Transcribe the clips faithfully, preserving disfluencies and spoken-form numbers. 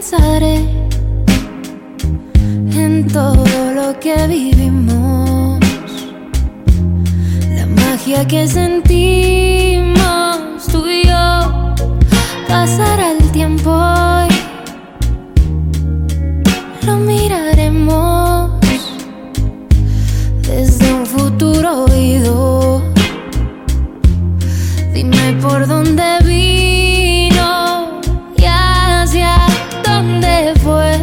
pensaré en todo lo que vivimos, la magia que sentimos tú y yo. Pasará el tiempo y lo miraremos desde un futuro oído. Dime por dónde vino y hacia dónde fue.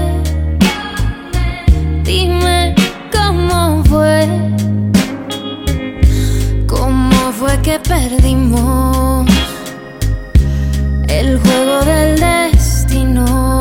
Dime cómo fue, cómo fue que perdimos el juego del destino.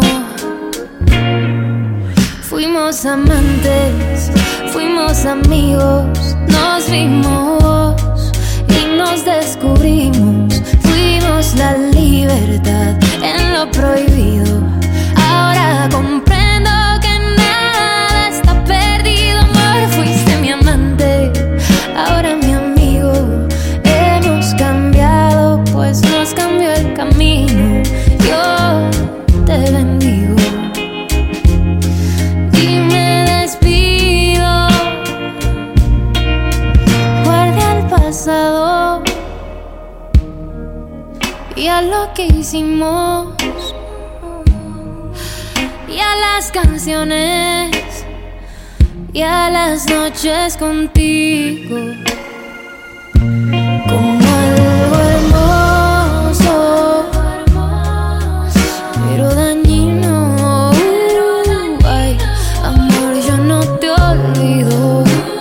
Fuimos amantes, fuimos amigos, nos vimos y nos descubrimos. Fuimos la libertad en lo prohibido. Ahora comprendo que nada está perdido. Amor, fuiste mi amante, ahora mi amigo. Hemos cambiado, pues nos cambió el camino. Yo te bendigo y me despido. Guardia el pasado y a lo que hicimos y a las canciones y a las noches contigo. Como algo hermoso, pero dañino. Ay, amor, yo no te olvido,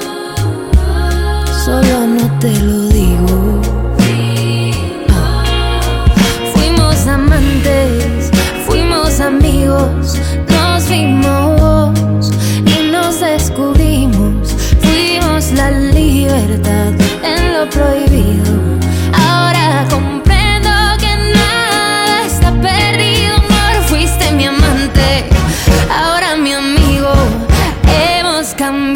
solo no te lo digo. Ah. Fuimos amantes, fuimos amigos, nos vimos y nos descubrimos. Fuimos la libertad en lo prohibido. Ahora comprendo que nada está perdido. Amor, fuiste mi amante, ahora mi amigo. Hemos cambiado,